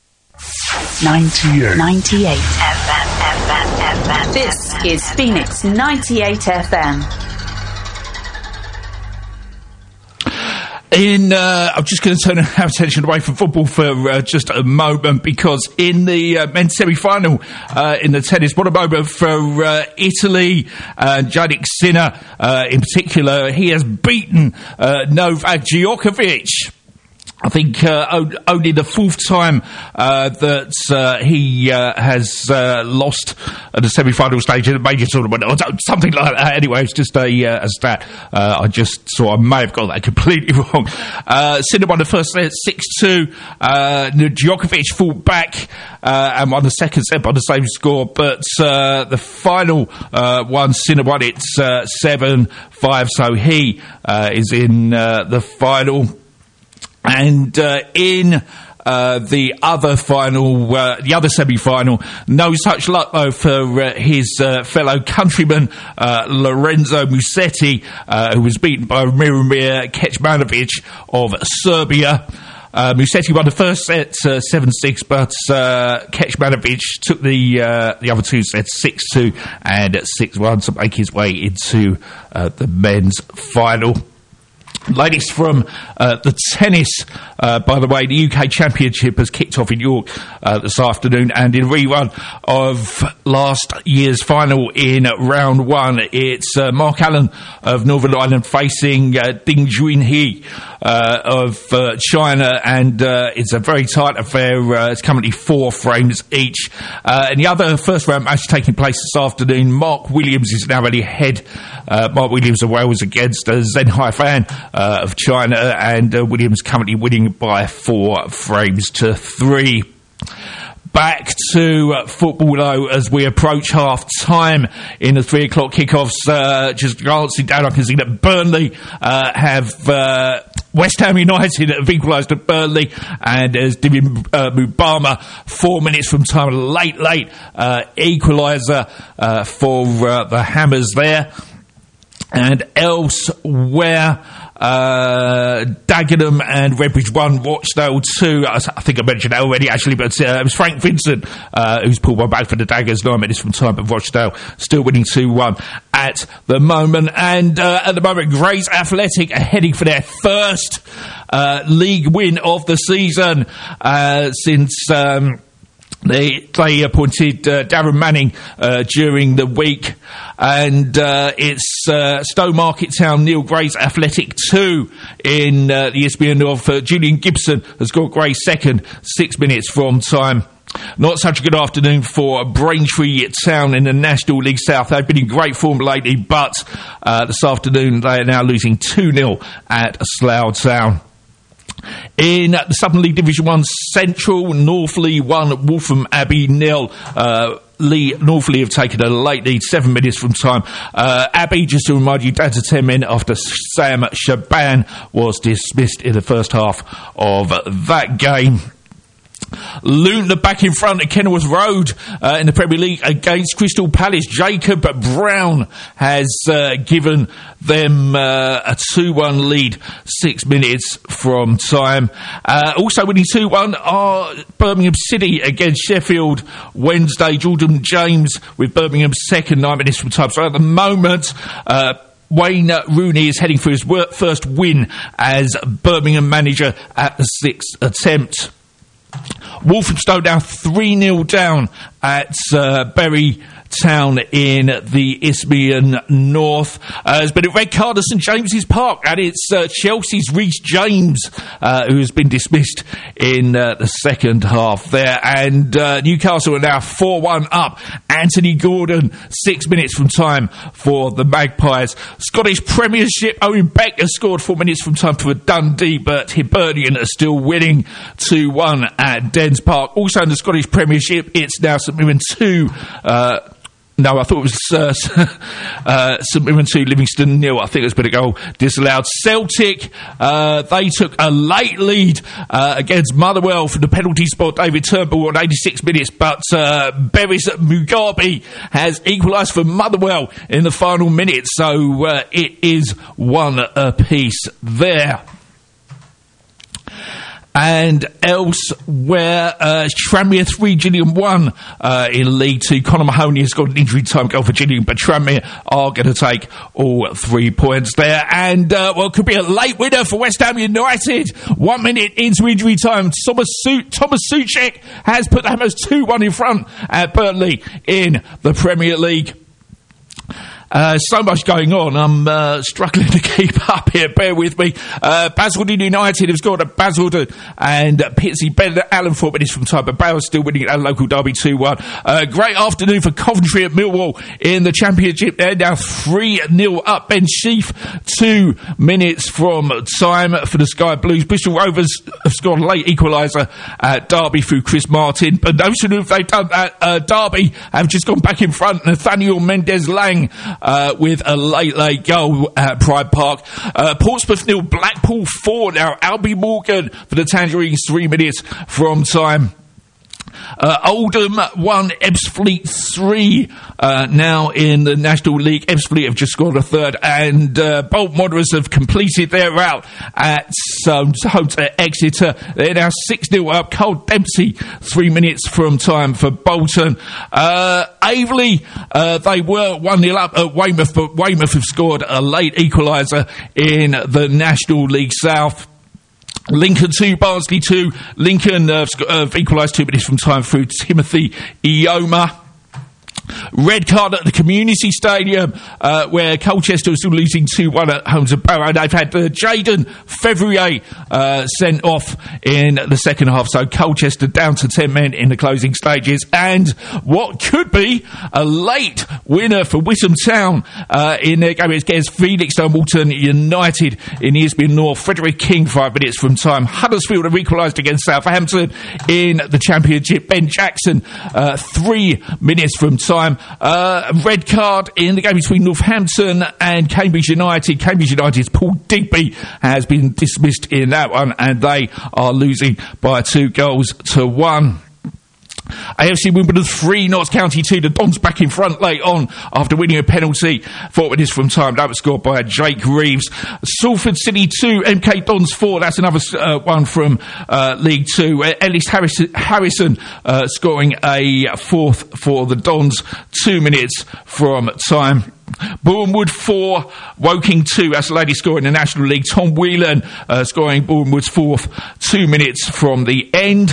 ninety-eight. ninety-eight F M, F M, F M. This is Phoenix ninety-eight F M. In, uh, I'm just going to turn our attention away from football for uh, just a moment, because in the uh, men's semi-final uh, in the tennis, what a moment for uh, Italy. Uh, Jannik Sinner, uh, in particular, he has beaten uh, Novak Djokovic. I think uh, o- only the fourth time uh, that uh, he uh, has uh, lost at the semi-final stage in a major tournament, or something like that. Anyway, it's just a, uh, a stat. Uh, I just saw I may have got that completely wrong. Uh, Sinner won the first set six two. Uh, Djokovic fought back uh, and won the second set by the same score, but uh, the final uh, one, Sinner won it uh, seven five, so he uh, is in uh, the final. And uh, in uh, the other final, uh, the other semi-final, no such luck though for uh, his uh, fellow countryman uh, Lorenzo Musetti, uh, who was beaten by Miomir Kecmanovic of Serbia. Uh, Musetti won the first set uh, seven six, but uh, Kecmanovic took the uh, the other two sets six two and six one to make his way into uh, the men's final. Latest from uh, the tennis, uh, by the way, the U K Championship has kicked off in York uh, this afternoon, and in a rerun of last year's final in round one, it's uh, Mark Allen of Northern Ireland facing uh, Ding Junhui uh, of uh, China, and uh, it's a very tight affair. Uh, it's currently four frames each. Uh, and the other first round match taking place this afternoon, Mark Williams is now already ahead. Uh, Mark Williams of Wales against uh, Zheng Haifan uh, of China, and uh, Williams currently winning by four frames to three. Back to uh, football, though, as we approach half-time in the three o'clock kickoffs. Uh, just glancing down, I can see that Burnley uh, have... Uh, West Ham United have equalised at Burnley, and as Dimin uh, Mubama, four minutes from time, late, late uh, equaliser uh, for uh, the Hammers there. And elsewhere, uh, Dagenham and Redbridge one, Rochdale two. I think I mentioned that already, actually, but uh, it was Frank Vincent uh, who's pulled one back for the Daggers, nine minutes from time, but Rochdale still winning two one at the moment. And uh, at the moment, Grays Athletic are heading for their first uh, league win of the season uh, since... Um, They, they appointed uh, Darren Manning uh, during the week, and uh, it's uh, Stowmarket Town nil, Grays Athletic two in uh, the S B N North. Uh, Julian Gibson has got Grays second, six minutes from time. Not such a good afternoon for Braintree Town in the National League South. They've been in great form lately, but uh, this afternoon they are now losing two nil at Slough Town. In the Southern League Division one Central, Northley one, Waltham Abbey nil. Uh, Lee Northley have taken a late lead, seven minutes from time. Uh, Abbey, just to remind you, down to ten men after Sam Shaban was dismissed in the first half of that game. Luton are back in front at Kenilworth Road uh, in the Premier League against Crystal Palace. Jacob Brown has uh, given them uh, a two one lead, six minutes from time. Uh, also winning two one are Birmingham City against Sheffield Wednesday. Jordan James with Birmingham second, nine minutes from time. So at the moment... Uh, Wayne Rooney is heading for his first win as Birmingham manager at the sixth attempt. Walthamstow now three nil down at uh, Bury Town in the Isthmian North. Uh, there's been a red card at St James's Park, and it's uh, Chelsea's Reece James uh, who has been dismissed in uh, the second half there. And uh, Newcastle are now four one up. Anthony Gordon, six minutes from time for the Magpies. Scottish Premiership, Owen Beck has scored four minutes from time for Dundee, but Hibernian are still winning two one at Dens Park. Also in the Scottish Premiership, it's now St Mirren two... Uh, No, I thought it was uh, uh, St Mirren two, Livingston nil. I think there's been a goal disallowed. Celtic, uh, they took a late lead uh, against Motherwell from the penalty spot. David Turnbull on eighty-six minutes, but uh, Beres Mugabe has equalised for Motherwell in the final minute, so uh, it is one apiece there. And elsewhere, uh, Tranmere three, Gillingham one uh, in League two. Conor Mahoney has got an injury time goal for Gillingham, but Tranmere are going to take all three points there. And, uh, well, it could be a late winner for West Ham United. One minute into injury time, Thomas, Su- Thomas Souček has put the Hammers two one in front at Burnley in the Premier League. Uh, so much going on, I'm uh, struggling to keep up here, bear with me. Uh, Basildon United have scored at Basildon, and uh, Pitsy better than Allen four minutes from time, but Bale's still winning at local derby two one. Uh, great afternoon for Coventry at Millwall in the Championship. They're now three nil up. Ben Sheaf, two minutes from time for the Sky Blues. Bristol Rovers have scored a late equaliser at Derby through Chris Martin, but no sooner have they done that, uh, Derby have just gone back in front. Nathaniel Mendez-Lang Uh, with a late, late goal at Pride Park. Uh, Portsmouth nil, Blackpool four now. Albie Morgan for the Tangerines, three minutes from time. Uh, Oldham one, Ebbsfleet three. Uh, now in the National League, Ebbsfleet have just scored a third, and uh, Bolton Wanderers have completed their rout at um, home to Exeter. They're now six nil up. Cole Dempsey, three minutes from time for Bolton. Uh, Aveley, uh, they were one nil up at Weymouth, but Weymouth have scored a late equaliser in the National League South. Lincoln two, Barnsley two. Lincoln uh, have equalised two minutes from time through Timothy Ioma. Red card at the Community Stadium, uh, where Colchester was losing two one at home to Barrow. They've had uh, Jaden Fevrier uh, sent off in the second half, so Colchester down to ten men in the closing stages. And what could be a late winner for Witham Town uh, in their game against Phoenix Dumbarton United in Eastbourne North. Frederick King, five minutes from time. Huddersfield have equalised against Southampton in the Championship. Ben Jackson, uh, three minutes from time. Uh, red card in the game between Northampton and Cambridge United. Cambridge United's Paul Digby has been dismissed in that one, and they are losing by two goals to one. A F C Wimbledon three, Notts County two. The Dons back in front late on after winning a penalty. Four minutes from time. That was scored by Jake Reeves. Salford City two, M K Dons four. That's another uh, one from uh, League two. Uh, Ellis Harrison, Harrison uh, scoring a fourth for the Dons. Two minutes from time. Bournemouth four, Woking two. That's the lady scoring in the National League. Tom Whelan uh, scoring Bournemouth's fourth. Two minutes from the end.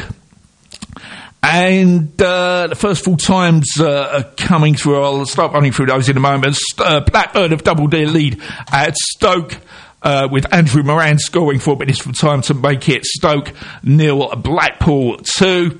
And uh, the first full times uh, are coming through. I'll start running through those in a moment. Uh, Blackburn have doubled their lead at Stoke, uh, with Andrew Moran scoring four minutes from time to make it Stoke nil, Blackpool two.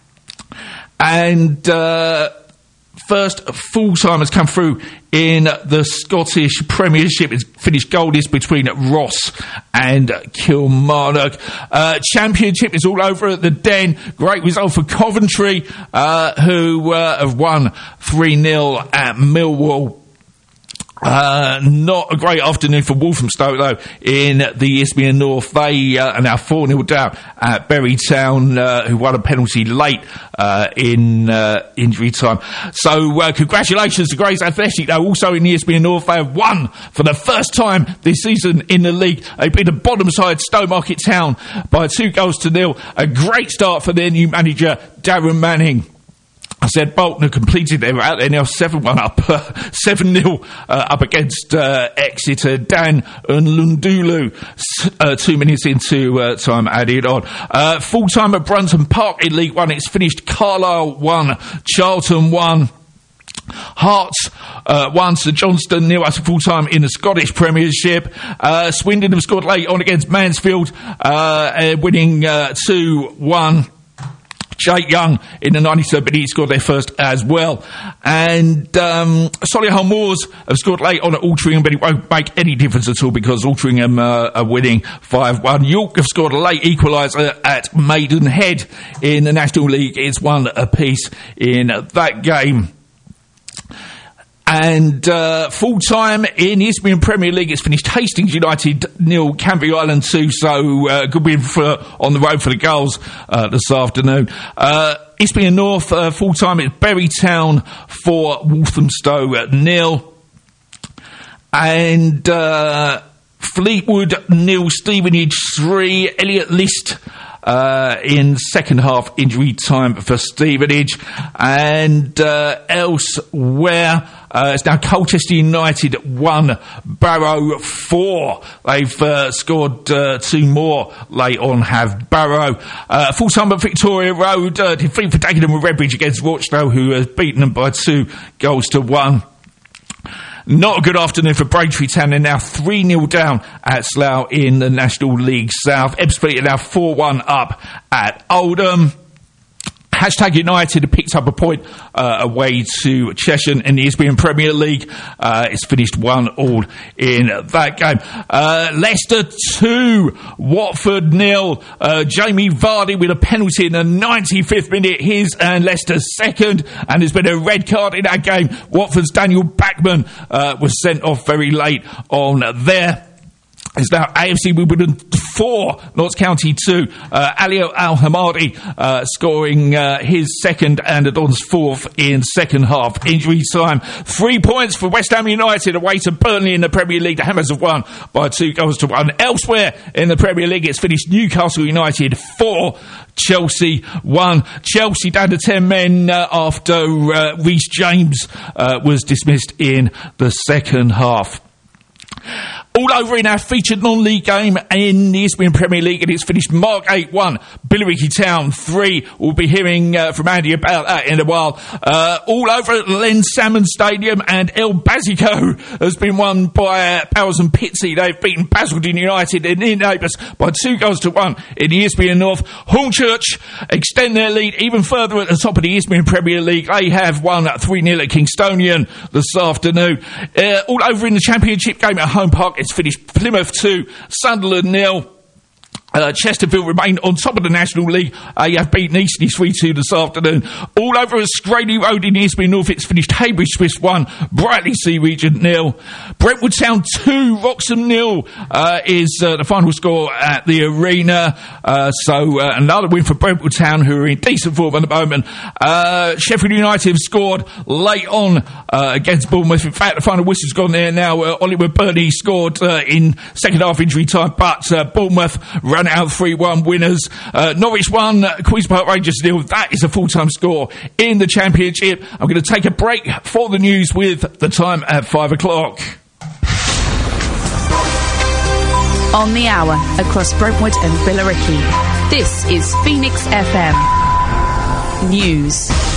And uh, first full time has come through in the Scottish Premiership. It's finished goalless between Ross and Kilmarnock. Uh, Championship is all over at the Den. Great result for Coventry, uh, who uh, have won three nil at Millwall. Uh, not a great afternoon for Walthamstow, though, in the Isthmian North. They uh, are now four nil down at Bury Town, uh, who won a penalty late uh, in uh, injury time. So, uh, congratulations to Grays Athletic, though, also in the Isthmian North. They have won for the first time this season in the league. They beat the bottom side, Stowmarket Town, by two goals to nil. A great start for their new manager, Darren Manning. I said Bolton have completed their rout. They're now seven one up, uh, seven nil uh, up against uh, Exeter. Dan and Lundulu, uh, two minutes into uh, time added on. Uh, full time at Brunton Park in League One. It's finished Carlisle one, Charlton one. Hearts uh, one, St Johnstone nil at full time in the Scottish Premiership. Uh, Swindon have scored late on against Mansfield, uh, uh, winning uh, two one. Jake Young in the ninety-third minute scored their first as well. And um, Solihull Moors have scored late on at Altrincham, but it won't make any difference at all because Altrincham uh, are winning five one. York have scored a late equaliser at Maidenhead in the National League. It's one apiece in that game. And uh, full time in the Isthmian Premier League, it's finished Hastings United nil, Canvey Island two. So uh, good win for on the road for the Gulls uh, this afternoon. Uh, Isthmian North uh, full time, it's Bury Town for Walthamstow nil, and uh, Fleetwood nil, Stevenage three. Elliot List Uh, in second half injury time for Stevenage. And uh, elsewhere, uh, it's now Colchester United one, Barrow four. They've uh, scored uh, two more late on, have Barrow. Uh, full time at Victoria Road, uh, defeat for Dagenham and Redbridge against Rochdale, who has beaten them by two goals to one. Not a good afternoon for Braintree Town. They're now three nil down at Slough in the National League South. Ebbsfleet are now four one up at Oldham. Hashtag United have picked up a point uh, away to Cheshire in the Isthmian Premier League. Uh, it's finished one all in that game. Uh, Leicester two, Watford nil. Uh, Jamie Vardy with a penalty in the ninety-fifth minute. His and Leicester's second. And there's been a red card in that game. Watford's Daniel Backman uh, was sent off very late on there. It's now A F C Wimbledon four, Notts County two. Uh, Alio Al-Hamadi uh, scoring uh, his second and the Dons fourth in second half. Injury time. Three points for West Ham United away to Burnley in the Premier League. The Hammers have won by two goals to one. Elsewhere in the Premier League, it's finished Newcastle United four, Chelsea one. Chelsea down to ten men uh, after uh, Reece James uh, was dismissed in the second half. All over in our featured non-league game in the Isthmian Premier League, and it's finished Margate one, Billericay Town three. We'll be hearing uh, from Andy about that in a while. Uh, all over at Len Salmon Stadium, and El Basico has been won by uh, Powers and Pitsea. They've beaten Basildon United and their neighbours by two goals to one in the Isthmian North. Hornchurch extend their lead even further at the top of the Isthmian Premier League. They have won three nil at Kingstonian this afternoon. Uh, all over in the Championship game at Home Park, it's finished Plymouth two, Sunderland nil. Uh, Chesterfield remain on top of the National League. Uh, you have beaten Eastleigh three two this afternoon. All over at Scrady Road in Isthmian North, it's finished Haybridge Swiss one, Brightly Sea Regent nil. Brentwood Town two, Wroxham nil uh, is uh, the final score at the arena. Uh, so uh, another win for Brentwood Town, who are in decent form at the moment. Uh, Sheffield United have scored late on uh, against Bournemouth. In fact, the final whistle's gone there now. Uh, Oliver Burney scored uh, in second half injury time, but uh, Bournemouth run out three one winners. Uh, Norwich one, Queen's Park Rangers nil. That is a full-time score in the Championship. I'm going to take a break for the news with the time at five o'clock. On the hour, across Brentwood and Billericay, this is Phoenix F M News.